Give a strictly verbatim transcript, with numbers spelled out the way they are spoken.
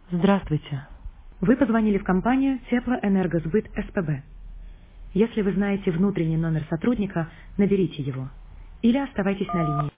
Здравствуйте. Вы позвонили в компанию Теплоэнергосбыт СПБ. Если вы знаете внутренний номер сотрудника, наберите его или оставайтесь на линии.